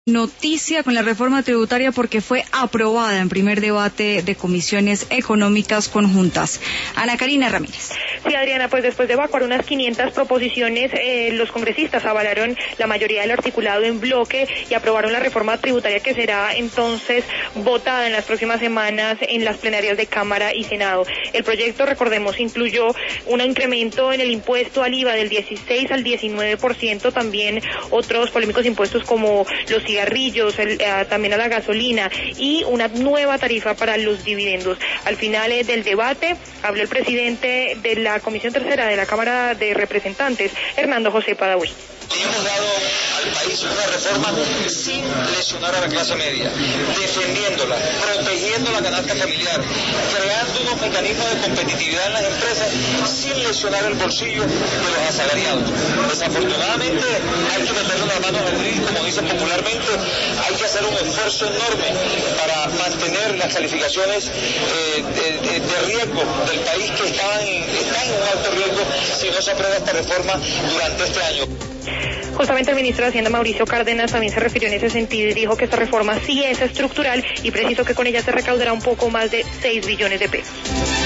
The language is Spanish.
Noticia con la reforma tributaria porque fue aprobada en primer debate de comisiones económicas conjuntas. Ana Karina Ramírez. Sí, Adriana, pues después de evacuar unas 500 proposiciones, los congresistas avalaron la mayoría del articulado en bloque y aprobaron la reforma tributaria que será entonces votada en las próximas semanas en las plenarias de Cámara y Senado. El proyecto, recordemos, incluyó un incremento en el impuesto al IVA del 16 al 19%, también otros polémicos impuestos como los cigarrillos, también a la gasolina y una nueva tarifa para los dividendos. Al final del debate habló el presidente de la Comisión Tercera de la Cámara de Representantes, Hernando José Padaví. Hemos dado al país una reforma sin lesionar a la clase media, defendiéndola, protegiendo la canasta familiar, creando unos mecanismos de competitividad en las empresas sin lesionar el bolsillo de los asalariados. Desafortunadamente hay que meterle las manos al drill, como dicen popularmente, hay que hacer un esfuerzo enorme para mantener las calificaciones de riesgo del país que están en un alto riesgo si no se aprueba esta reforma durante este año. Justamente el ministro de Hacienda, Mauricio Cárdenas, también se refirió en ese sentido y dijo que esta reforma sí es estructural y precisó que con ella se recaudará un poco más de 6 billones de pesos.